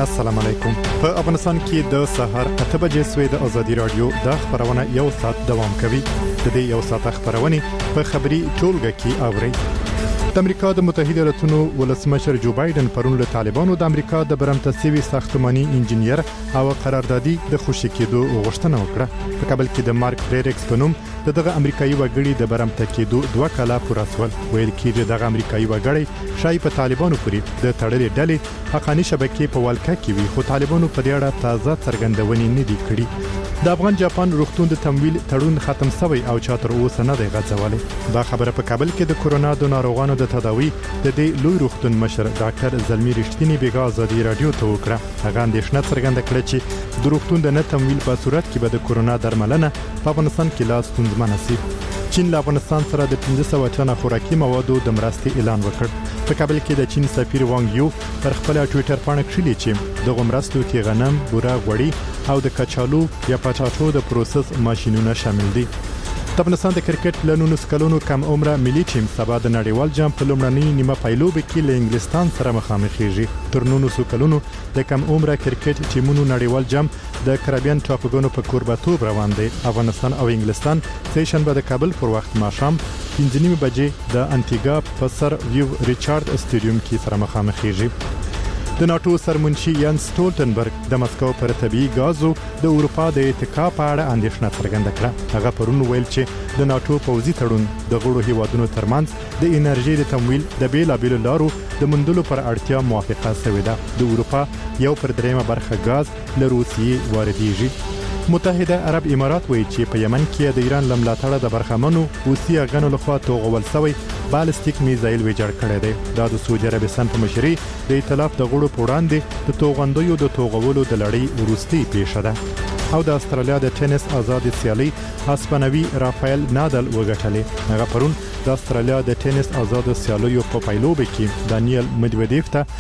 السلام علیکم. په افغانستان کې د سحر 8 بجې سوی د ازادي رادیو د خبرونه یو ساعت دوام کوي. د دې یو ساعت خبرونه په خبري ټولګه کې اوري. د امریکا د متحده ایالاتونو ولسمشر جو بایدن پرون له طالبانو د امریکا د برمته سوي ساختماني انجنیر او قراردادي د خوشی کېدو غوښتنه وکړه. په کابل کې د مارک فریریکس په نوم دغه امریکایي وګړي د برمته کېدو 2 کاله پوره شول. ویل کېږي دغه امریکایي وګړي شای په طالبانو پورې د تړلې ډلې حقاني شبکې په والکه کې وي، خو طالبانو په دې اړه تازه څرګندونې نه دي کړې. د افغان جاپان روغتون د تمویل تړون ختم شوی او چا تر اوسه نه دی غځولې. دا خبره په کابل کې د کورونا د ناروغانو د تداوی د دې لوی روغتون مشر ډاکټر زلمی رښتینی بیګا ازادي رادیو ته وکړه. هغه اندېښنه څرګنده کړه چې د روغتون د نه تمویل په صورت کې به د کورونا درملنه په افغانستان کې لاس ستونزمنه شي. چین له افغانستان سره د 1500 ټنه خوراکي موادو د مرستې اعلان وکړ. په کابل کې د چین سفیر وانګ یو پر خپل ټوئیټر باندې کړی چې د مرستو کې غنم، بوره، غوړي او د کچالو یا پټاټو د پروسس ماشينونه شامل دي. د افغانستان د کرکټ له 19 کلونو کم عمره ملي ټیم سبا د نړیوال جام په لومړنۍ نیمه پایلوب کې له انګلستان سره مخامخ کیږي. تر 19 کلونو د کم عمره کرکټ ټیمونو نړیوال جام د کریبیان ټاپوګانو په کوربتوب روان دي. افغانستان او انګلستان سه شنبه د کابل پر وخت ماښام 5:30 بجې د انټیګا په سر ویو ریچارډ سټیډیوم کې سره مخامخ کیږي. د ناتو سرمنشي یان سټولټنبرګ د مسکو پر طبي غازو د اروپا د اتحاد په اړه اندېښنه څرګنده کړه. هغه پرون ویل چې د ناتو پوځي تړون د غړو هیوادونو ترمنځ د انرژي د تمویل د بیلابیلو لارو د مندلو پر اړتیا موافقه شوې ده. د اروپا یو پر درېمه برخه غاز له روسیې واردېږي. متحده عرب امارات وایي چې په یمن کې د ایران لملاتړه د برخمنو روسي غنو لخوا توغول شوی بالستیک میزایل ویجاړ کړی دی. دا د سعودي عربستان په مشرۍ د ائتلاف د غړو په وړاندې د توغندیو د توغولو د لړۍ وروستۍ پیښه ده. او د استرالیا د ټینس آزاد سیالي هسپانوي رافایل نادال وګټلې. هغه پرون د استرالیا د ټینس آزاد سیالیو په پایلوب کې دانیل مدویدیف ته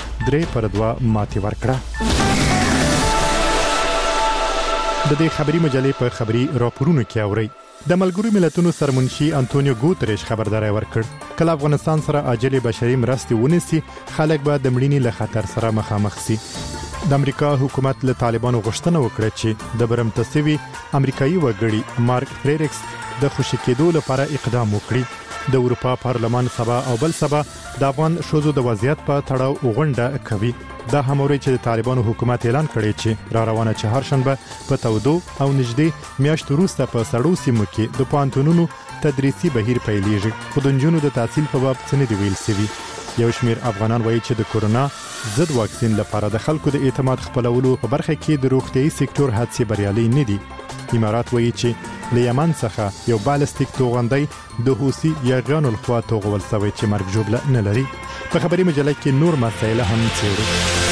3-2 ماتې ورکړه. د دې خبري مجلې په خبري راپورونو کې اوري. د ملګرو ملتونو سرمنشي انټونیو ګوتریش خبرداري ورکړ کله افغانستان سره عاجل بشري مرستې ونیسي خلک به د مړینې له خطر سره مخامخ شي. د امریکا حکومت له طالبانو غوښتنه وکړه چې د برمته سوي امریکایي وګړي مارک فریریکس د خوشی کېدو لپاره اقدام وکړي. د اروپا پارلمان سبا او بل سبا د افغان شوزو د وضعیت په تړاو غونډه کوي. دا هموري چې د طالبانو حکومت اعلان کړی چې را روانه چهار شنبه په تودو او نږدې میاشتو وروسته په سړو سیمو کې د پانتونونو تدریسي بهیر پیلېږي. خو د نجونو د تحصیل په باب څه نه دی ویل شوی. یو شمیر افغانان وایي چې د کورونا ضد واکسین لپاره د خلکو د اعتماد خپلولو په برخه کې د روغتيایي سکتور هڅې بریالي نه دي. امارات وایي چې له یمن څخه یو بالستیک توغندی د حوثي یاغانو لخوا توغول شوی چې مرګ ژوبله نه لري. په خبري مجله کې نور مسایل هم څېړو.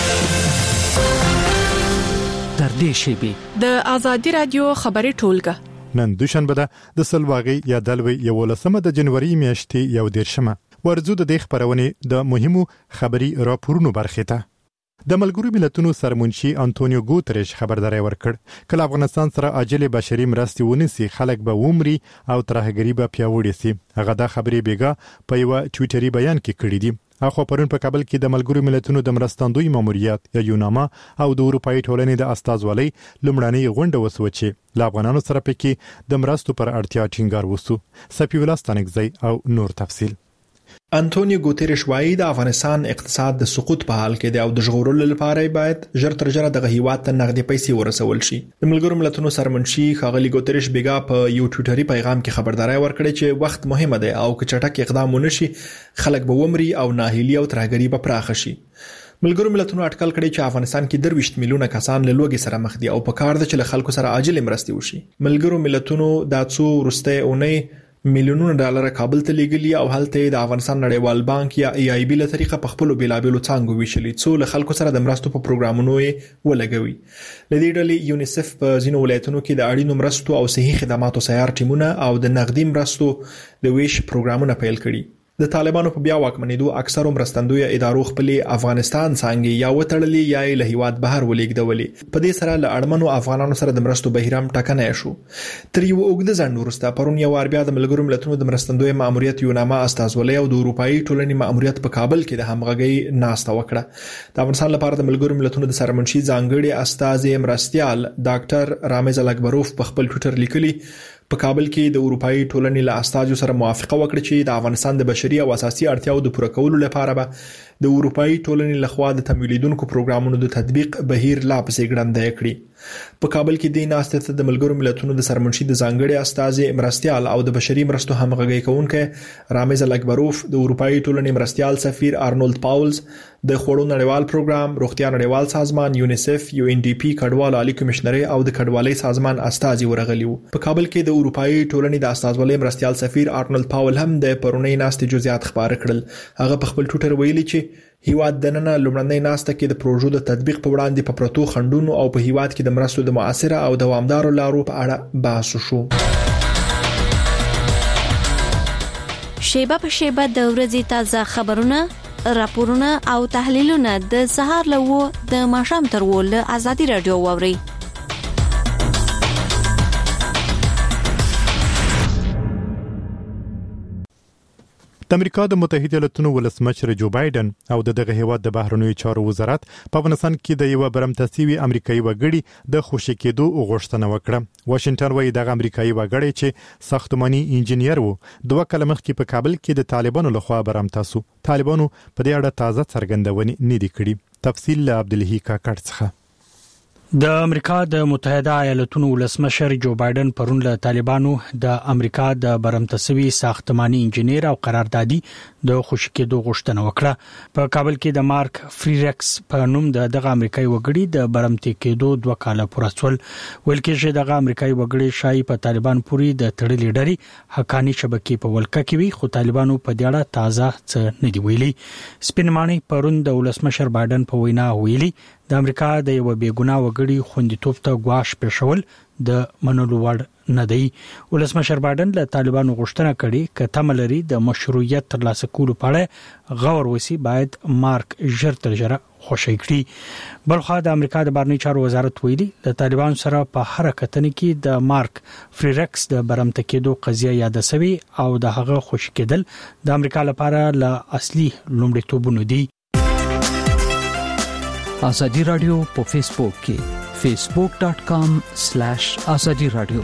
تر دې شی د ازادي رادیو خبري ټولګه نن دوشنبه ده د سلواغي یا دلوي 11 د جنوري میاشتې 11 ورزو د دې خبرونه د مهمو خبري راپورونو برخه ته. د ملګرو ملتونو سرمنشي انټونیو ګوتریش خبرداري ورکړ کله افغانستان سره عاجل بشري مرستې ونیسي خلک به ومري او ترهګری به پیاوړي شي. هغه دا خبري بیګا په یو ټوئیټري بیان کې کړی دی. اخو پرون په کابل کې د ملګرو ملتونو د مرستندوی ماموریت یا یوناما او د اروپאי ټولنې د استازولۍ لومړنۍ غونډه وسو چې له افغانانو سره پکې د مرستو پر اړتیا ټینګار وسو. سپی ولاستانګزی او نور تفصیل. انټونیو ګوتریش وايي د افغانستان اقتصاد د سقوط په حال کې دی او د ژغورلو لپاره باید ژر تر ژره دغه هیواد ته نقدي پیسې ورسول شي. د ملګرو ملتونو سرمنشي ښاغلي ګوتریش بیګا په یو ټوئیټري پیغام کې خبرداري ورکړه چې وخت مهمه ده او که چټک اقدام ونشي خلک به ومري او ناهیلي او ترهګري به پراخ شي. ملګرو ملتونو اټکل کړی چې افغانستان کې 23 میلیونه کسان له لوږې سره مخ دي او په کار ده چې له خلکو سره عاجل مرستې وشي. ملګرو ملتونو د څو وروستۍ اونۍ میلیونونه ډالر کابل ته لیږلي او هلته د افغانستان نړیوال بانک یا EIB له طریقه په خپل بیلابیلو څانګو ویشلي څو له خلکو سره د مرستو په پروګرامونو ولګوي. لدې ډلې یونیسف په ځینو ولایتونو کې د اړینو مرستو او صحي خدماتو سیار ټیمونه او د نقدي مرستو د ویش پروګرامونه پیل کړي. د طالبانو په بیا واکمنېدو اکثرو مرستندوی ادارو خپل افغانستان څنګه یا وټړلې یا له هیواد بهر ولېږدولې. په دې سره له اړمنو افغانانو سره د مرستو بهیرم ټکنۍ شو. تر یو اوږده ځنډ وروسته پرون یو بیا د ملګرو ملتونو د مرستندوی ماموریت یونامه استازولۍ او د اروپאי ټولنې ماموریت په کابل کې د همغږۍ ناسته وکړه. د افغانستان لپاره د ملګرو ملتونو د سرمنشي ځانګړي استاذ مرستيال ډاکټر رامز الکبروف په خپل ټوئیټر لیکلي په کابل کې د اروپאי ټولنې له استازو سره موافقه وکړه چې د افغانستان د بشري او اساسي اړتیاو د پوره کولو لپاره به د اروپאי ټولنې لخوا د تمویلیدونکو پروګرامونو د تطبیق بهیر لا پسې ګړندی کړي. په کابل کې د ناستې د ملګرو ملتونو د سرمنشي د ځانګړي استاذ مرستيال او د بشري مرستو همغږي کوونکي رامز الکبروف، د اروپאי ټولنې مرستيال سفیر آرنولد پاولز، د خوړو نړیوال پروګرام، روغتیا نړیوال سازمان یونیسف، UNDP کډوال عالی کمشنري او د کډوالۍ سازمان استازي ورغلي وو. په کابل کې د اروپאי ټولنې د استازولۍ مرستيال سفیر آرنولد پاول هم د پرونی ناستې جزئیات خبر کړل. هغه په خپل ټوئیټر ویلي چې هیواد دننه لومړنۍ ناسته کې د پروژو د تطبیق په وړاندې په پروتو خندونو او په هیواد کې د مرستو د مؤثره او دوامدارو لارو په اړه بحث شو. شیبه په شیبه د ورځې تازه خبرونه، راپورونه او تحلیلونه د سهار له 9 د ماښام تر 10 له آزادي رادیو واوري. د امریکا د متحده ایالاتونو ولسمشر جو بایدن او دغه هیواد د بهرنیو چارو وزارت په افغانستان کې د یو برمتسیوي امریکایي وګړي د خوشی کېدو غوښتنه وکړه. واشنگټن وايي د امریکایي وګړي چې ساختماني انجنیر وو 2 کاله مخکې په کابل کې د طالبانو لخوا برمتاسو. طالبانو په دې اړه تازه څرګندونې نه دي کړې. تفصیل له عبدالهی کاکړ څخه. د امریکا د متحده ایالاتونو ولسمشر جو بایدن پرون له طالبانو د امریکا د برمتسوي ساختماني انجنیر او قراردادي د خوشی کېدو غوښتنه وکړه. په کابل کې د مارک فریرکس په نوم دغه امریکایي وګړي د برمته کېدو 2 کاله پوره شول. ویل کېږي دغه امریکایي وګړي شای په طالبان پوری د تړلې ډلې حقانی شبکې په ولکه کې وي، خو طالبانو په دې اړه تازه څه نه دی ویلي. سپینمانی پرون د ولسمشر بایدن په وینا ویلي د امریکا د یو بیګناه وګړي خوندیتوب ته غواش پېښول د منلو وړ نه دی. ولسمشر بایدن له طالبانو غوښتنه کړې چې تملري د مشروعیت ترلاسه کولو په اړه غور وسی باید مارک ژر خوشی کړي. بلخو د امریکا د بهرنیو چارو وزارت ویلي د طالبان سره په هر کتنې کې د مارک فریرکس د برمته کېدو قضیه یاد شوی او د هغه خوشی کېدل د امریکا لپاره له اصلي لومړیتوبونو دی. آزادی رادیو په فیسبوک کې facebook.com/azadi radio.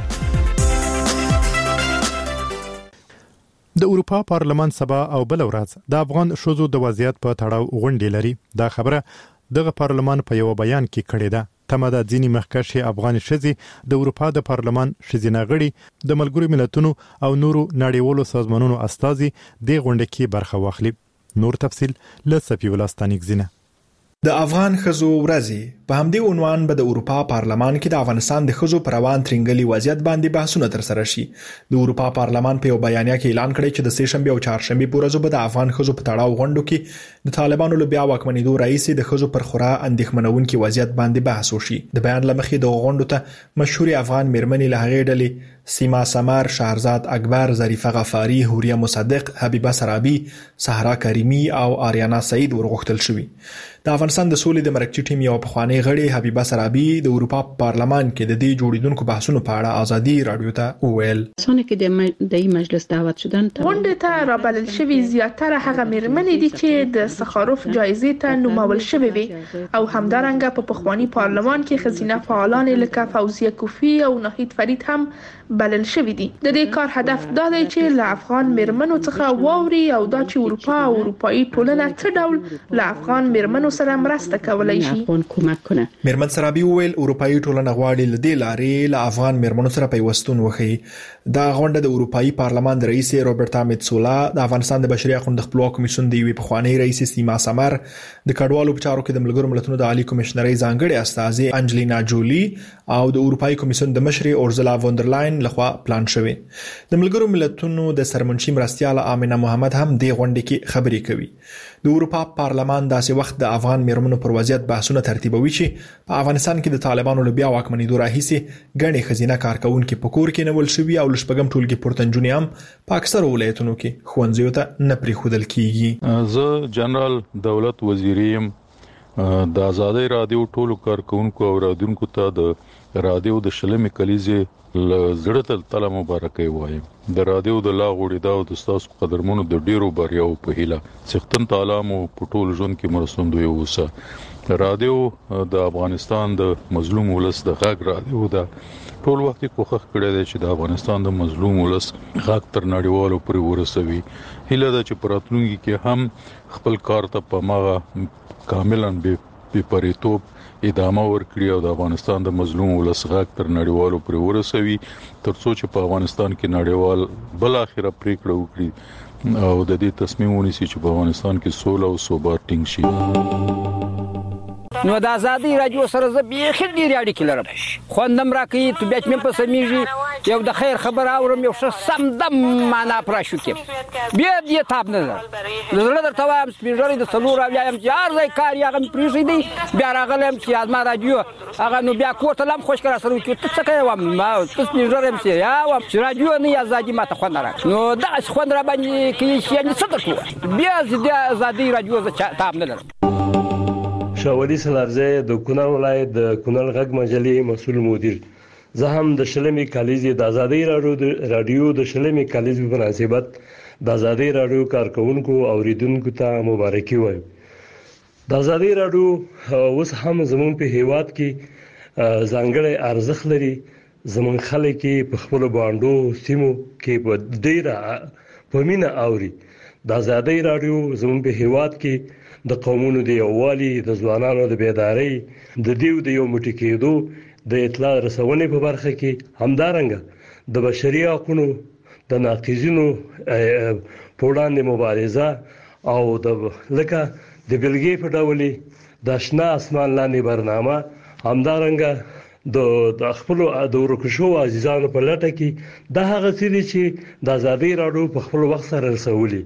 د اروپا پارلمان سبا او بل ورځ د افغان شوزو د وضعیت په تړاو غونډه لري. دا خبره دغه پارلمان په یو بیان کې کړې ده. تمه د ځینی مخکښ افغان شذي د اروپا د پارلمان شذینه غړي د ملګرو ملتونو او نورو نړیوالو سازمانونو استازي د غونډه کې برخه واخلي. نور تفصيل له صفي ولستانیک زینه. د افغان خزو ورځي په همدې عنوان به د اروپا پارلمان کې د افغانستان د خزو پر روان ترنګلي وضعیت باندې بحثونه تر سره شي. د اروپا پارلمان په یو بیانیه کې اعلان کړی چې د سهشنبه او چهارشنبه په ورځو به د افغان خزو په تړاو غونډو کې د طالبانو له بیا واکمنېدو رئیس د خزو پر خورا اندېښمنونکي وضعیت باندې بحث وشي. د بیان لمخې د غونډو ته مشهور افغان میرمنې له هغې ډلې سیما سمر، شهرزاد اکبر، ظریفه غفاری، حوریه مصدق، حبیبه سرابی، صحرا کریمی او آریانا سعید ورغښتل شوی. د افغانستان د سولې د مرکزی ټیم یو پخوانی غړي حبیبه سرابی د اروپا پارلمان کې د دې جوړیدونکو بحثونو په اړه آزادي رادیو ته وویل. څونه کې د مجلس دعوت شدن غونډه ته رابلل شوی زیاتره هغه میرمنې دي چې د سخاروف جایزې ته نومول شوی وي او همدارنګه په پخوانی پارلمان کې خزینه فعالان لکه فوزیه کوفی او ناهید فرید هم بلل شوی دي. د دې کار هدف دا دی چې له افغان میرمنو څخه واوري او دا چې اروپا او اروپאי ټولنه څه ډول له افغان میرمنو سره مرسته کولای شي. میرمن سرابی ویل اروپאי ټولنه غواړي له دې لارې له افغان میرمنو سره پیوستون وکړي. دا غونډه د اروپאי پارلمان د رئیس روبرتا میتسولا، د افغانستان د بشري حقوقو د خپلواک کمیسیون د یوې پخوانی رئیس سیما سمر، د کډوالو په چارو کې د ملګرو ملتونو د عالی کمشنري ځانګړي استاذ انجلینا جولی او د اروپאי کمیسیون د مشر اورزلا وندرلاین لخوا پلان شوی. د ملګرو ملتونو د سرمنشي مرستیال آمنه محمد هم د غونډې کې خبرې کوي. د اروپا پارلمان داسې وخت د افغان میرمنو پر وضعیت بحثونه ترتیبوي چې په افغانستان کې د طالبانو له بیا واکمنېدو راهیسې ګڼې ښځینه کارکونکي په کور کې نیول شوي او له شپږم ټولګي پورته نجونې هم په اکثرو ولایتونو کې ښوونځیو ته نه پرېښودل کېږي. زه جنرال دولت وزیر یم. د آزادۍ رادیو ټولو کارکونکو او رادیونکو ته د رادیو د شلمې کلیزې زړه تل مبارکي وایم. د رادیو د لا غوړېدا او د تاسو قدرمنو د ډیرو بریاو په هیله څښتن تعالی مو په ټول ژوند کې مرسوندوي اوسه. رادیو د افغانستان د مظلوم ولس د غږ رادیو ده. ټول وخت کوښښ کړی دی چې د افغانستان د مظلوم ولس غږ تر نړیوالو پورې ورسوي. هیله ده چې په راتلونکي کې هم خپل کار ته په ماغه کاملا بې پریتوب ادامه ورکړي او د افغانستان د مظلوم ولس غږ تر نړیوالو پورې ورسوي ترڅو چې په افغانستان کې نړیوال بل اخره پریکړه وکړي او د دې تصمیم ونیسي چې په افغانستان کې سوله او ثبات ټینګ شي. نو د آزادۍ رادیو سره زه بیخي ډېرې اړیکې لرم. خوندم راکوي، طبیعت مې په سمیږي، یو د خیر خبر اورم، یو ښه سمدم معنا پراشو کې بیا دې تاب نه ده. زړه درته وایم سپینږیري د څلور اویا یم چې هر ځای کار یې هغه مې پرېښی دی. بیا راغلی یم چې زما رادیو هغه نو بیا کور ته لا هم خوشکه راسره وکړي. ته څه کوې وم ته سپینږیری یم چې یا وم چې رادیو نه یې ازادي ماته خوند نه راکړي. نو دغسې خوند راباندې کوي چې یعنې څه درته ووایم. بیا د ازادۍ رادیو زه تاب نه لرم. شاولي سلارزی د کونړ ولایت د کونړ غږ مجلې مسؤل مدیر. زه هم د شلمې کلیزې د آزادۍ رادیو د شلمې کلیزې په مناسبت د آزادۍ رادیو کارکونکو او اوریدونکو ته مبارکي وایم. د آزادۍ رادیو اوس هم زموږ په هیواد کې ځانګړی ارزښت لري. زموږ خلک په خپل باندو سیمو کې په ډیره په مینه اوري. د آزادۍ رادیو زموږ په هیواد کې د قومونو د یووالي، د ځوانانو د بیدارۍ، د دیو د یو موټی کېدو، د اطلاع رسونې په برخه کې همدارنګه د بشري حقوقو د ناقضینو په وړاندې مبارزه او د لکه د بلګې په ډول د آشنا اسمان لاندې برنامه همدارنګه د خپل د ورکشو عزیزانو په لټه کې د هغه څه دي چې د آزادۍ رادیو په خپل وخت سره رسولي.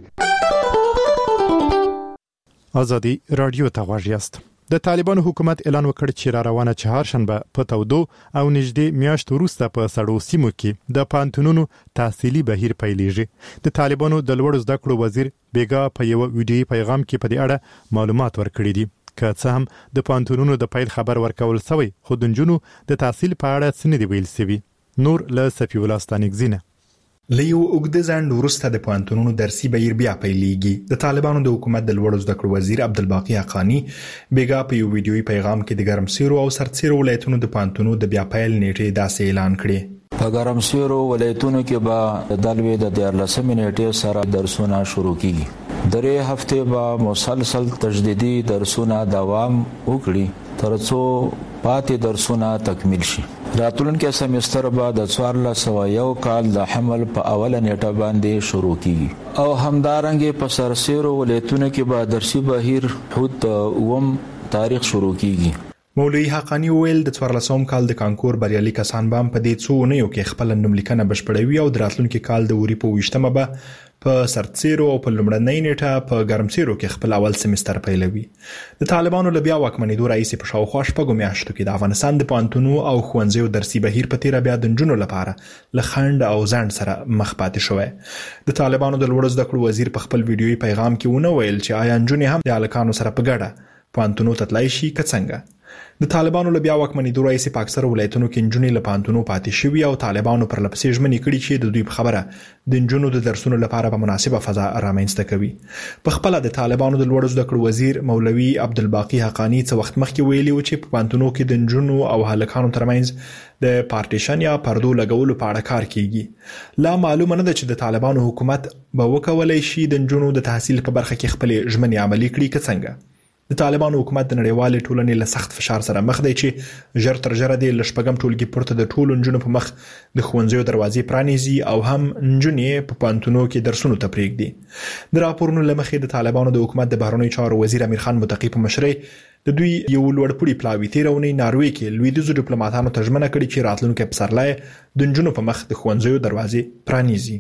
آزادی رادیو ته غوږ یاست. د طالبانو حکومت اعلان وکړ چې را روانه چهارشنبه په تودو او نږدې میاشت وروسته په سړو سیمو کې د پانتونونو تحصیلي بهیر پیلېږي. د طالبانو د لوړو زده کړو وزیر بیګا په یو ویډیوي پیغام کې په دې اړه معلومات ورکړي دي. که څه هم د پانتونونو د پیل خبر ورکول شوی، خو د نجونو د تحصیل په اړه څه نه دی ویل شوی. نور له صفي الله ستانکزینه. لیو اوږده ځنډ وروسته د پوهنتونونو درسي بهیر بیا پیلېږي. د طالبانو د حکومت د لوړو زده کړو وزیر عبدالباقي حقانی بیګا په یو ویډیوي پیغام کې د ګرمسیرو او سرتسیرو ولایتونو د پوهنتونونو د بیا پیل نیټې داسې اعلان کړي. په ګرمسیرو ولایتونو کې به د لوی د 14 نیټې سره درسونه شروع کیږي. درې هفته به مسلسل تجدیدي درسونه دوام وکړي ترڅو پاتې درسونه تکمیل شي. راتلونکي سمستر به د 1401 کال د حمل په اوله نیټه باندې شروع کیږي او همدارنګه په سرسیرو ولایتونو کې به درسي بهیر حد اوم تاریخ شروع کیږي. مولوی حقانی ویل د 1400 کال د کانکور بریالي کسان به په دې څو اونیو کې خپل نوملیکنه بشپړوي او د راتلونکي کال د وری په 20مه به په سرتسیرو او په لومړنۍ نیټه په ګرمسیرو کې خپل اول سمستر پیلوي. د طالبانو له بیا واکمنېدو راهیسې په شاوخوا شپږو میاشتو کې د افغانستان د پوهنتونونو او ښوونځیو درسي بهیر په تیره بیا د نجونو لپاره له خنډ او ځنډ سره مخ پاتې شوی. د طالبانو د لوړو زده کړو وزیر په خپل ویډیوي پیغام کې ونه ویل چې آیا نجونې هم د هلکانو سره په ګډه پوهنتونونو ته تللی شي که څنګه. د طالبانو له بیا واکمنېدو راهیسې په اکثرو ولایتونو کې نجونې له پوهنتونونو پاتې شوي او طالبانو پرلپسې ژمنې کړي چې د دوی په خبره د نجونو د درسونو لپاره په مناسبه فضا رامنځته کوي. په خپله د طالبانو د لوړو زده کړو وزیر مولوي عبدالباقي حقانی څه وخت مخکې ویلي و چې په پوهنتونونو کې د نجونو او هلکانو ترمنځ د پارټیشن یا پردو لګولو په اړه کار کیږي. لا معلومه نه ده چې د طالبانو حکومت به وکولای شي د نجونو د تحصیل په برخه کې خپلې ژمنې عملي کړي که څنګه. د طالبانو حکومت د نړیوالې ټولنې له سخت فشار سره مخ دی چې ژر تر ژره د شپږم ټولګي پورته د ټولو نجونو په مخ د ښوونځیو دروازې پرانیزي او هم نجونې په پوهنتونونو کې درسونو ته پرېږدي. د راپورونو له مخې د طالبانو د حکومت د بهرنیو چارو وزیر امیر خان متقي په مشرۍ د دوی یو لوړپوړي پلاوی تیرونی ناروې کې لویدیزو ډیپلوماټانو ته ژمنه کړې چې راتلونکي پسرلای د نجونو په مخ د ښوونځیو دروازې پرانیزي.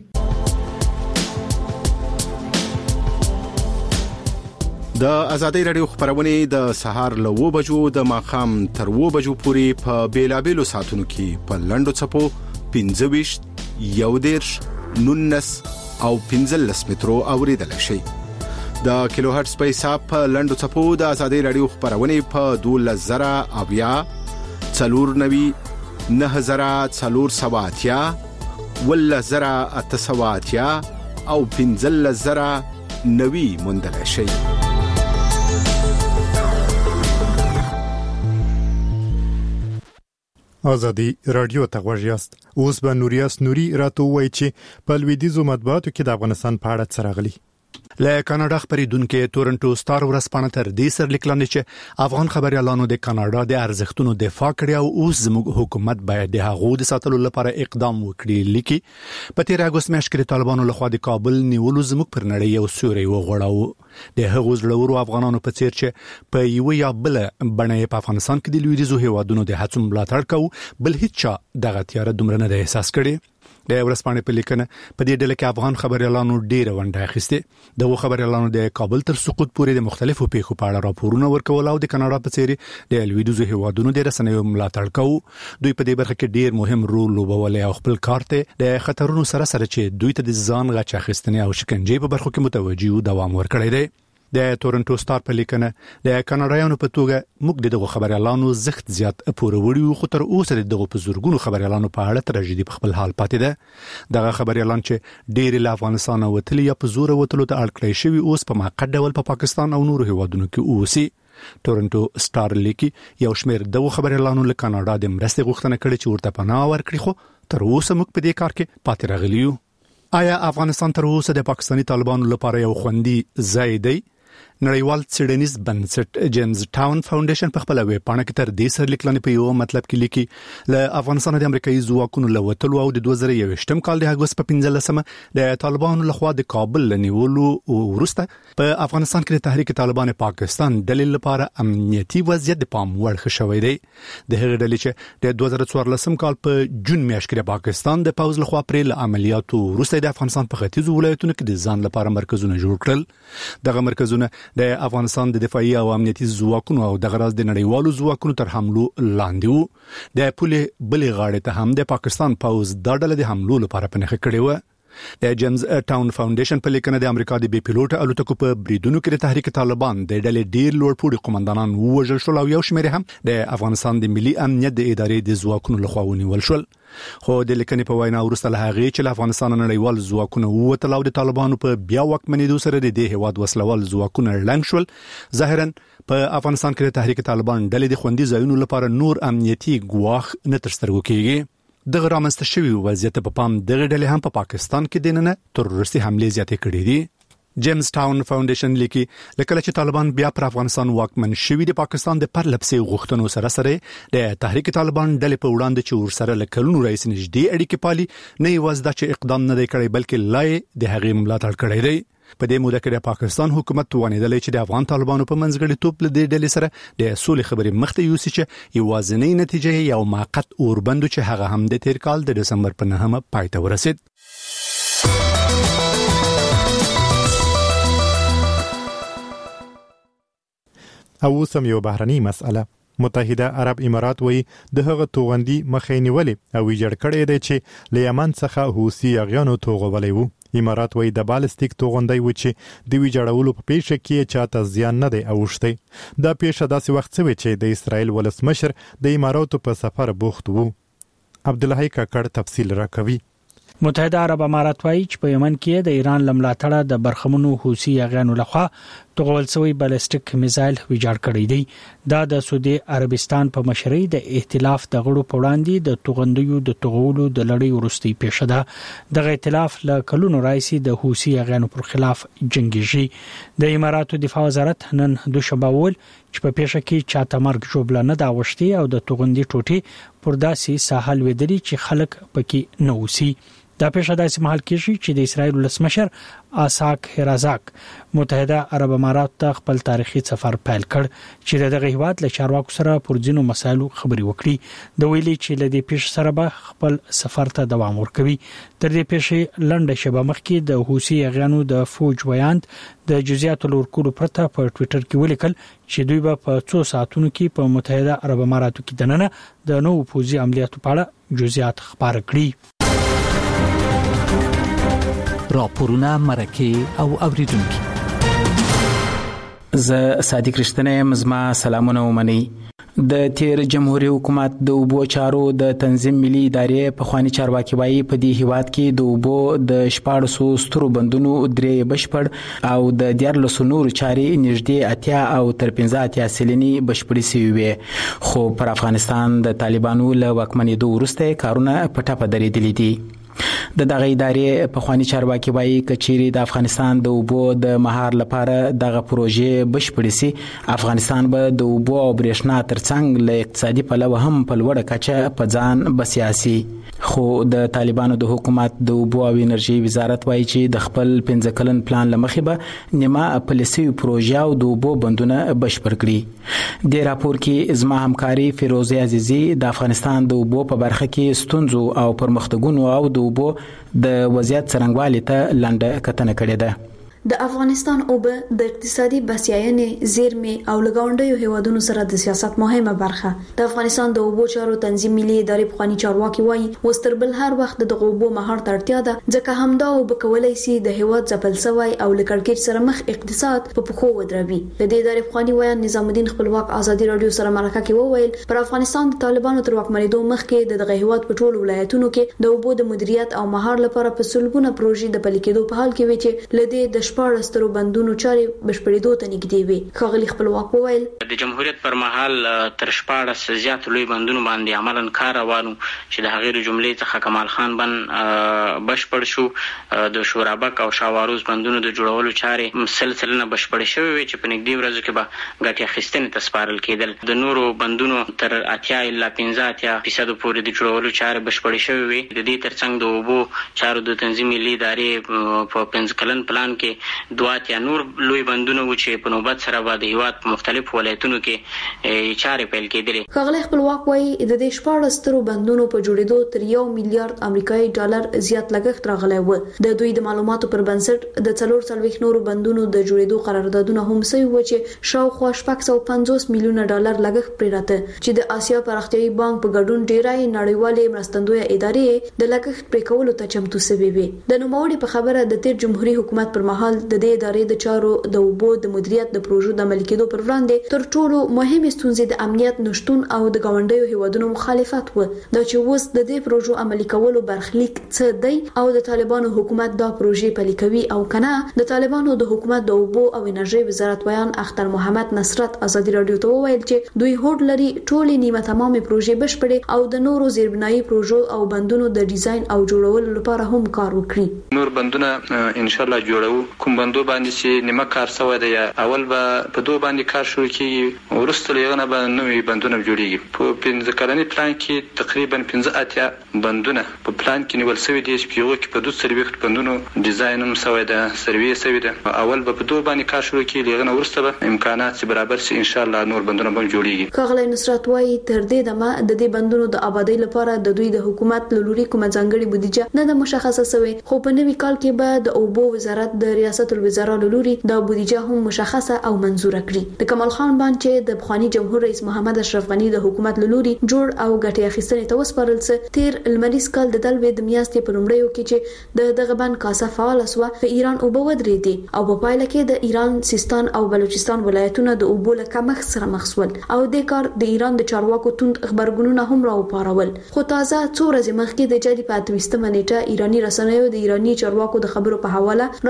د ازادي رادیو خبرونه د سهار له 9 بجو د ماخام تر 9 بجو پورې په بیلابېلو ساعتونو کې په لندو چپو 15 11 19 او 15 مترو اوریدل شي. د کیلو هرتز په حساب په لندو چپو د ازادي رادیو خبرونه په 12000 اویا 490 9470 10870 او 15090 مندل شي. ازادي رادیو ته غوږ یاست. اوس به نوریاس نوري راته وایي چې په لویدیځو مطبوعاتو کې د افغانستان په اړه څه راغلي. له کاناډا خبرېدونکو تورنټو سټار ورځپاڼه تر دې سر لیکلنه چې افغان خبريالانو د کاناډا د ارزښتونو دفاع کړی او اوس زموږ حکومت باید د هغو د ساتلو لپاره اقدام وکړي. لیکي په 13 اگست میاشت کې طالبانو لخوا د کابل نیولو زموږ پر نړۍ یو سوري وغوړاو. د هغو زړورو افغانانو په څیر چې په یو یا بل بڼه په افغانستان کې د لویدیځو هیوادونو د هڅو ملاتړ کوي، بل هیڅ دغه تیار دومره نه احساس کړي. د ورځپاڼې په لیکنه په دې ډله کې افغان خبريالانو ډېر ونډه اخیسته. دغه خبريالانو د کابل تر سقوط پورې د مختلفو پیښو په اړه راپورونه ورکول او د کاناډا په څیر د لویدیځو هیوادونو د رسنیو ملاتړ کوي. دوی په دې برخه کې ډېر مهم رول لوبولی او خپل کار ته د خطرونو سره چې دوی ته د ځان غچ اخیستنې او شکنجې په برخو کې متوجي او دوام ورکړی دی. د تورنټو سټار په لیکنه د کاناډایانو په توګه موږ دغه خبريالانو زخت زیات پوروري خو تر اوسه دغه په زورګونو خبريالانو په اړه تراژیدي په خپل حال پاتې ده. دغه خبريالان چې ډېر له افغانستان وتلی یا په زور وتلو ته اړکړی شوی اوس په موقت ډول په پاکستان او نورو هیوادونو کې اوسي. تورنټو سټار لیکي یو شمېر دغه خبريالانو له کاناډا د مرستې غوښتنه کړې چې ورته پناه ورکړي، خو تر اوسه موږ په دې کار کې پاتې راغلی یو. آیا افغانستان تر اوسه د پاکستاني طالبانو لپاره یو خوندي ځای دی؟ نړیوال څېړنیز بنسټ جیمز ټاون فاونډیشن په خپل ویب پاڼه کې تر دې سر لیکلنې په یو مطلب کې لیکي له افغانستان د امریکایي ځواکونو له وتلو او د 2021 کال د اگست په 15مه د طالبانو لخوا د کابل نیولو وروسته په افغانستان کې د تحریک طالبان پاکستان دلیل لپاره امنیتي وضعیت د پام وړ شوی دی. د هغې ډلې چې د 2014 کال په جون میاشت کې د پاکستان د پوز لخوا پرې له عملیاتو وروسته د افغانستان په ختیځو ولایتونو کې د ځان لپاره مرکزونه جوړ کړل. دغه مرکزونه د افغانستان د دفاعي او امنیتي ځواکونو او د غراض د نړیوالو ځواکونو تر حملو لاندې وو. د پولې بلې غاړې ته هم د پاکستان پوز د ډلې د حملو لپاره پنهخ کړي و. د جیمز ټاون فاونډیشن په لیکنه د امریکا د بي پيلوټ الوتکو په بریدونو کې د تحریک طالبان د ډلې ډیر لوړپوړي قومندانان وژل شول او یو شمېر هم د افغانستان د ملي امنیت د ادارې د ځواکونو لخوا ونیول شول. خو د لیکنې په وینا وروسته له هغې چې له افغانستان نړیوال ځواکونه ووتل او د طالبانو په بیا واکمنېدو سره د دې هیواد وسلوال ځواکونه لنګ شول، ظاهرا په افغانستان کې د تحریک طالبان ډلې د خوندي ځایونو لپاره نور امنیتي ګواښ نه تر سترګو کېږي. دغه رامنځته شوی وضعیت په پام دغه ډلې هم په پاکستان کې دننه تروریستي حملې زیاتې کړې دي. جیمز ټاون فاونډیشن لیکي لکه چې طالبان بیا پر افغانستان واکمن شوی د پاکستان د پرلپسې غوښتنو سره د تحریک طالبان ډلې په وړاندې چې ورسره لکلونو رئیس نږدې اړیکې پالي نه یوازې دا چې اقدام نه دی کړی بلکې لای د هغې ملاتړ کړی دی. په دې موده کې د پاکستان حکومت توانیدلی چې د افغان طالبانو په منځګړیتوب له دې ډلې سره د سولې خبرې مخته یوسي چې یوازینۍ نتیجه یو موقت اوربند چې هغه هم د تیر کال د دسمبر په 9 پای ته ورسید. او سم یو بهرني مسأله متحده عرب امارات وی د هغه توغندي مخې نیولې او ویجړ کړی دی چې له یمن څخه حوثي اغیانو توغولې وو. امارات وی د بالستیک توغندي و چې د ویجړولو په پیښه کې چاته زیان نه دی اوښتي. دا پیښه داسې وخت شوه چې د اسرائیل ولسمشر د اماراتو په سفر بوخت وو. عبدالحی کاکړ تفصیل راکوي. متحده عرب امارات وايي چې په یمن کې د ایران لملاتړه د برخمنو حوثي اغیانو لخوا توغول شوی بالستیک میزایل ویجاړ کړی دی. دا د سعودي عربستان په مشرۍ د ائتلاف د غړو په وړاندې د توغندیو د توغولو د لړۍ وروستي پیښه ده. دغه ائتلاف له کلونو راځي د حوثي اغیانو پر خلاف جنگیږي. د اماراتو دفاع وزارت نن دوشنبه ول چې په پیښه کې چاته مرګ جوړه نه دا وشتي او د توغندي ټوټي پر داسې ساحل ودري چې خلک پکې نه وسی. دا پیښه داسې مهال کېږي چې د اسرایل ولسمشر اساک هرازاک متحده عرب امارات ته خپل تاریخي سفر پیل کړ چې دغه هیواد له چارواکو سره پر ځینو مسایلو خبري وکړي د ویلي چې له دې پیښې سره به خپل سفر ته دوام ورکوي تر دې پیښې لنډه شبه مخکې د حوثي اغیانو د فوج ویاند د جزئیاتو لورکولو پرته په ټوئیټر کې ولیکل چې دوی به په 2 ساعتونو کې په متحده عرب اماراتو کې دننه د نوو پوځي عملیاتو په اړه جزئیات خبر کړي راپورونه مرکه او اوریدونکو ز صادق رښتینه مزما سلامونه ومني د تیر جمهوریت حکومت د اوبو چارو د تنظیم ملي ادارې په خواني چارواکي وایي په دې هیواد کې د اوبو د 1400 سترو بندونو درې بشپړ او د 14 نور چاري نږدې اتیا او تر 15 سلني بشپړي سوي وي خو پر افغانستان د طالبانو له واکمنۍ وروسته کارونه په ټاپه درېدلي دي د دغه ادارې په خواني چارواکي وایي کچيري د افغانستان د اوبو د مهار لپاره دغه پروژې بشپړې سي افغانستان به د اوبو او برېښنا ترڅنګ له اقتصادي پلوه هم په لوړه کچه په ځان بسیاسي خو د طالبانو د حکومت د اوبو او انرژي وزارت وایي چې د خپل 15 کلن پلان لمخې به نیمه پالیسي پروژه او د اوبو بندونه بشپړ کړي د راپور کې زما همکاري فیروزه عزیزي د افغانستان د اوبو په برخه کې ستونزو او پرمختګونو او د اوبو د وضعیت څرنګوالي ته لنډه کتنه کړې ده د افغانستان اوبه د اقتصادي بسیاینې زیرمې او لګاونډیو هیوادونو سره د سیاست مهمه برخه د افغانستان د اوبو چارو تنظیم ملي ادارې په خواني چارواکي وایي وستربل هر وخت د اوبو مهار ترتیا ده ځکه همدا اوبه کولای سي د هیواد ځپل سوی او لکړکېټ سره مخ اقتصاد په پخو ودروي د دې ادارې په خواني وایي نظام الدین خپلواک ازادي رادیو سره مرکه کې وویل پر افغانستان د طالبانو تر واکمنېدو مخکې دغه هیواد په ټولو ولایتونو کې د اوبو د مدیریت او مهار لپاره په سلګونه پروژې د پلي کېدو په حال کې وي چې لدې د 14 سترو بندونو چاري بشپړېدو ته نږدې وي خغلی خپلواک وویل د جمهوریت پر مهال تر 14 زیات لوی بندونو باندې عملاً کار روانو چې د هغې جملې څخه کمال خان بند بشپړ شو د شورابک او شاواروز بندونو د جوړولو چاري سلسله بشپړ شوې وي چې په نږدې ورځو کې به ګټه اخیستنې ته سپارل کېدل د نورو بندونو تر 80 الا 15% پورې د جوړولو چاري بشپړ شوې وي د دې ترڅنګ د اوبو چارو د تنظیم ملي ادارې په 15 کلن پلان کې دوات یا نور لوی بندونه و چې په نوبت سره به د هیواد په مختلفو ولایتونو کې چارې پیل کېدلې خغلی خپلواک وایي د دې 14 سترو بندونو په جوړېدو تر 1 میلیارډ امریکایي ډالر زیات لګښت راغلی و د دوی د معلوماتو پر بنسټ د 440 نورو بندونو د جوړېدو قراردادونه هم سوي و چې شاوخوا 450 میلیونه ډالر لګښت پرې راته چې د آسیا پراختیايي بانک په ګډون ډیرای نړیوالې مرستندوی ادارې د لګښت پرې کولو ته چمتو سوي وي د نوموړي په خبره د تیر جمهوریت حکومت پر مهال د دې ادارې د چارو د اوبو د مدیریت د پروژو د عملي کېدو پر وړاندې تر ټولو مهمه ستونزې د امنیت نشټون او د ګاونډیو هیوادونو مخالفت و دا چې اوس د دې پروژو عملي کولو برخلیک څه دی او د طالبانو حکومت دا پروژې پلي کوي او کنه د طالبانو د حکومت د اوبو او انرژي وزارت ویان اختر محمد نصرت ازادي رادیو ته وویل چې دوی هوډ لري ټولې نیمه تمامه پروژې بشپړې او د نورو زیربنایي پروژو او بندونو د ډیزاین او جوړولو لپاره هم کار وکړي نور بندونه ان شاء الله جوړو کوم بندو باندې چې نیمه کار سوی دی اول به په دوه باندې کار شروع کیږي ورسته لغنه به نوې بندونه جوړیږي په 15 کلنی پلان کې تقریبا 15 بندونه په پلان کې نیول شوی دي چې یو کې په 2 بندونو ډیزاین هم سوی دی سروي سوی دی اول به په دوه باندې کار شروع کیږي لغنه ورسته به امکانات برابر شي ان شاء الله نور بندونه به جوړیږي خغلی نصرت وایي تر دې دمه د دې بندونو د آبادی لپاره د دوی د حکومت لوري کوم ځانګړي بودیجه نه د مشخصه شوی خو په نوي کال کې به د اوبو وزارت د ریاست الوزرا لوري د بودیجه هم مشخصه او منزور کړي د کمال خان بانک چې د بخوانی جمهور رئیس محمد اشرف غنی د حکومت لوري جوړ او ګټه اخیستنې ته وسپارل څه تیر المریز کال د دلوي د میاشتې په لومړیو کې چې دغه بانک کاسه فعال اسوه په ایران اوبه ودرېدي او په پایله کې د ایران سیستان او بلوچستان ولایتونه د اوبو له کمښت سره مخ شول او د کار د ایران د چارواکو توند خبرګونونه هم راوپارول خو تازه څو ورځې مخکې د جدي په 28 نیټه ایرانی رسنیو د ایرانی چارواکو د خبرو په حواله راپورونه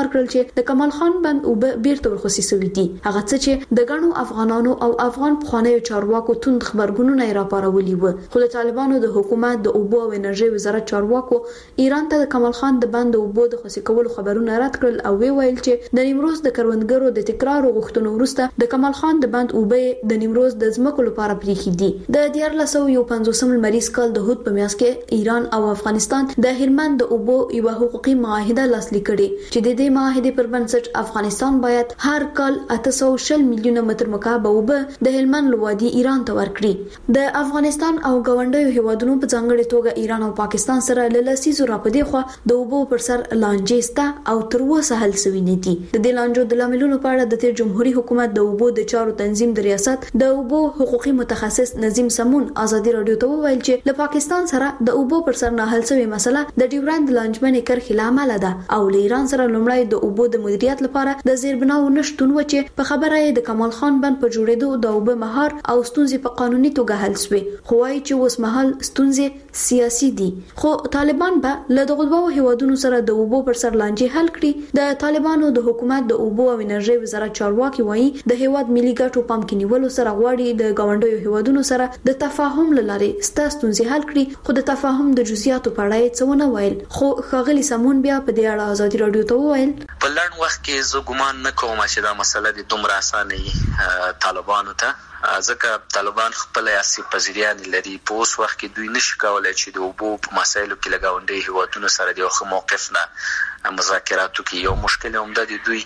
ورکړل چې د کمال خان بند او بیرته ورخصي سوي دي. هغه څه چې د غنو افغانانو او افغان پخوانیو چارواکو توند خبرګونونه راپارولي و، خو د طالبانو د حکومت د اوبو او انرژي وزارت چارواکو ایران ته د کمال خان د بند اوبو د خصي کولو خبرونه رد کړل او ویل چې د نیمروز د کروندګرو د تکرار غوښتنو وروسته د کمال خان د بند اوبه د نیمروز د ځمکو لپاره پریخي دي. د 1950 لمریز کال د هوت په میاشت کې ایران او افغانستان د هلمند د اوبو یو حقوقي معاهده لاسلیک کړي چې د دې معاهده پر بنسټ افغانستان باید هر کال 840 میلیونه متر مکعب اوبه د هلمند لوادي ایران ته ورکړي. د افغانستان او ګاونډیو هیوادونو په ځانګړي توګه ایران او پاکستان سره له لسیزو راپدې خو د اوبو پر سر لانجې ستا او تر اوسه حل شوی نه دي. د دې لانجو د لاملونو په اړه د تیر جمهوریت حکومت د اوبو د چارو تنظیم د ریاست د اوبو حقوقي متخصص نظیم سمون ازادي رادیو ته وویل چې له پاکستان سره د اوبو پر سر نه حل شوی مسله د ډیورند لانجمنې کرښې لامل ده او له ایران سره لومړی د اوبو د مدیریت لپاره د زیربناو نشټون و چې په خبره یې د کمال خان بند په جوړېدو د اوبو مهار او ستونزې په قانوني توګه حل شوې، خو وايي چې اوس مهال ستونزې سیاسي دي. خو طالبان به له دغه دوه هیوادونو سره د اوبو پر سر لانجې حل کړي. د طالبانو د حکومت د اوبو او انرژي وزارت چارواکي وایي د هیواد ملي ګټو پام کې نیولو سره غواړي د ګاونډیو هیوادونو سره د تفاهم لاره ستونزې حل کړي، خو د تفاهم د جزئیاتو په اړه څه ونه ویل. خو ښاغلي سمون بیا په دې اړه ازادي رادیو ته وویل په لړ وخت کې زه ګمان نه کوم چې دا مسله د دومره اسانه طالبانو ته ځکه طالبان خپل سیاسي پذیریان لري. په اوس وخت کې دوی نشي کولای چې د اوبو په مسایلو کې لګاونډي هیوادونو سره د یو موقف نه مذاکراتو کې یو مشکل هم د دوی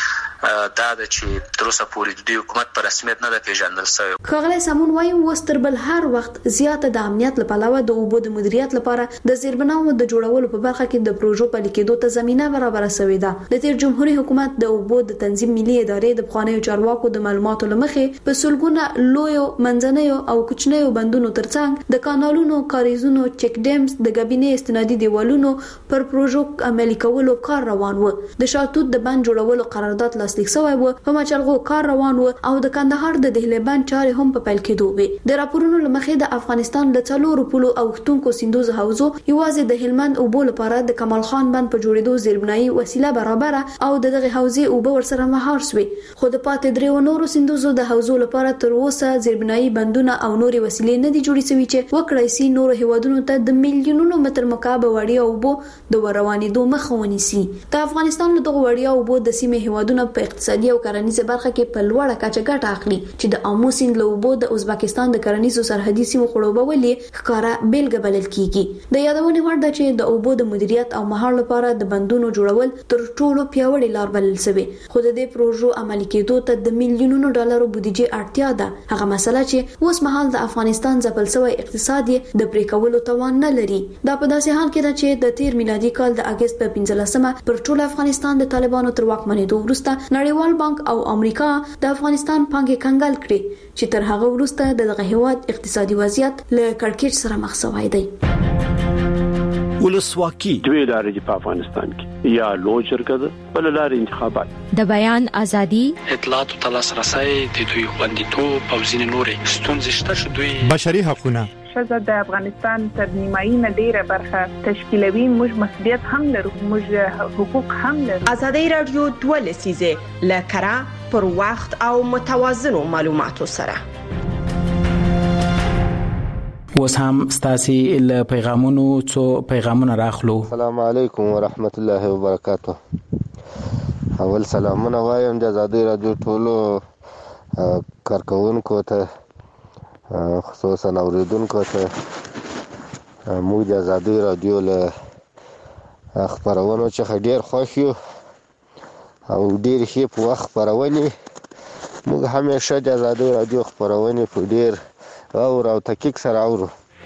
دا د چې تر اوسه پورې د حکومت په رسمیت نه د پیژندل شوی. ښاغلی سمون وايي وستر بل هر وخت زیاته د امنیت لپاره د اوبو د مدیریت لپاره د زیربناو د جوړولو په برخه کې د پروژو پلي کېدو ته زمينه برابر شوې ده. د تیر جمهوریت حکومت د اوبو د تنظیم ملي ادارې د پخوانیو چارواکو د معلوماتو لمخې په سلګونه لویو منځنیو او کوچنیو بندونو ترڅنګ د کانالونو، کاریزونو، چک ډیمز، د غبینې استنادي دیوالونو پر پروژو عملي کولو کار روان و. د شاتوت د بند جوړولو قرارداد لاسلیک شوی و، په مچلغو کار روان و او د کندهار د دهلې بند چارې هم په پیل کېدو وې. د راپورونو لمخې د افغانستان له 4 پولو او ختونکو سیندوز حوزو یوازې د هلمند اوبو لپاره د کمال خان بند په جوړېدو زیربنایي وسیله برابر او دغه حوزې اوبه ورسره مهار شوې، خو د پاتې درې نورو سیندوزو د حوزو لپاره تر اوسه زیربنایي بندونه او نورې وسیلې نه دي جوړې شوې چې وکړای شي نورو هیوادونو ته د میلیونونو متر مکعب وړیا اوبو د روانېدو مخه ونیسي. د افغانستان له دغه وړیا اوبو د سیمې هیوادونو په اقتصادي او کرنیزه برخه کې په لوړه کچه ګټه اخلي چې د امو سیند له اوبو د ازبکستان د کرنیزو سرحدي سیمو خړوبولې ښکارا بیلګه بلل کیږي. د یادونې وړ ده چې د اوبو د مدیریت او مهار لپاره د بندونو جوړول تر ټولو پیاوړی لار بلل شوی، خو د دې پروژو عملي کېدو ته د میلیونونو ډالرو بودیجه اړتیا ده. هغه مسله چې اوس مهال د افغانستان ځپل شوی اقتصاد د پرې کولو توان نه لري. دا په داسې حال کې ده چې د تیر میلادي کال د اگست په 15مه پر ټول افغانستان د طالبانو تر واکمنېدو وروسته نړیوال بانک او امریکا د افغانستان پانګې کنګل کړې چې تر هغه وروسته دغه هیواد اقتصادي وضعیت له کړکېچ سره مخ شوی دی. ولسواکي دوی لارې په افغانستان کې یا لوی شرکت بل لارې انتخابات د بیان ازادي، اطلاعات او تلاسرسي د دوی خوندیتوب او ځینې نورې ستونزې شته چې دوی بشري حقوقونه ښځه د افغانستان تر نیمایي نه ډیره برخه تشکیلوي. موږ مسؤلیت هم لرو، موږ حقوق هم لرو. ازادي رادیو 2 لسیزه لکرا پر وخت او متوازنو معلوماتو سره اوس هم ستاسي له پیغامونو څو پیغامونه راخلو. السلام علیکم ورحمت الله وبرکاته. اول سلامونه وایم د ازادي رادیو ټولو کارکونکو ته، خصوصا اوریدونکو ته. موږ د ازادي رادیو له خبرونو څخه ډیر خوښ یو او ډیر ښه په وخت خبرونه. موږ همیشه د ازادي رادیو خبرونه په ډیر او تحقیق سره اورو.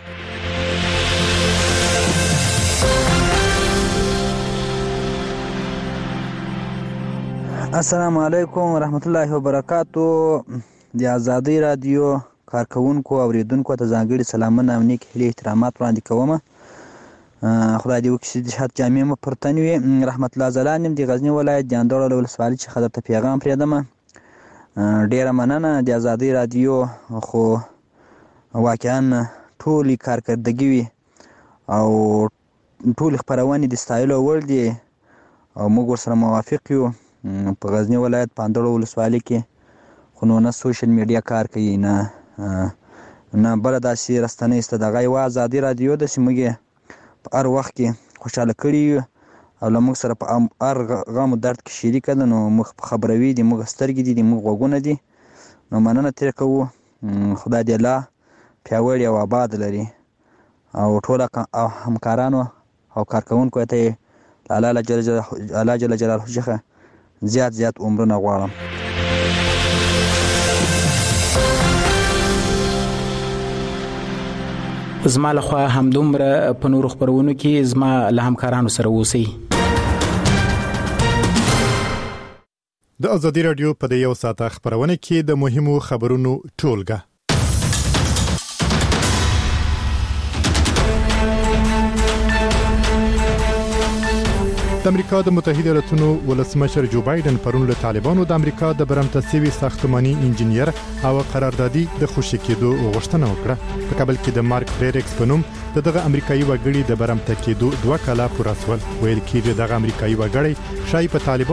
السلام علیکم ورحمت الله وبرکاته. د ازادي رادیو کارکونکو او اوریدونکو ته ځانګړي سلامونه او نیک هیلې احترامات وړاندې کوم. خدای دې وکړي چې شهادت جامع مو پرتن وي. رحمت الله زلان د غزنی ولایت د اندړ ولسوالۍ څخه درته پیغام پرېږدم. ډیره مننه. د ازادي رادیو خو واقعا ټولې کارکردګي وي او ټولې خپرونې د ستایلو وړ دي او موږ ورسره موافق یو. په غزنی ولایت پاندړو ولسوالۍ کې خو نه سوشل میډیا کار کوي نه بل داسې رستنې است دغه یو ازادي رادیو د سیمګي په هر وخت کې خوشاله کړي او لمغ سره په هر غم درد کې شریک ده. نو موږ خبروي دي، موږ سترګې دي، موږ غوږونه دي. نو مننه تر کوو. خدای دې الله پیاوړی او آباد لري او ټول همکارانو او کارکونکو ته الله جل جلاله څخه زیات عمرونه غواړم. زما لخوا همدومره په نورو خبرونو کې زما له همکارانو سره اوسئ. د ازادي رادیو په یو ساعت خبرونه کې د مهمو خبرونو ټولګه. د امریکا د متحده ایالاتونو ولسمشر جو بایدن پرون له طالبانو د امریکا د برمته سوي ساختماني انجنیر او قراردادي د خوشی کېدو غوښتنه وکړه. په کابل کې د مارک فریریکس په نوم دغه امریکایي وګړي د برمته کېدو 2 کاله پوره شول. ویل کېږي دغه امریکایي وګړي شای په طالبان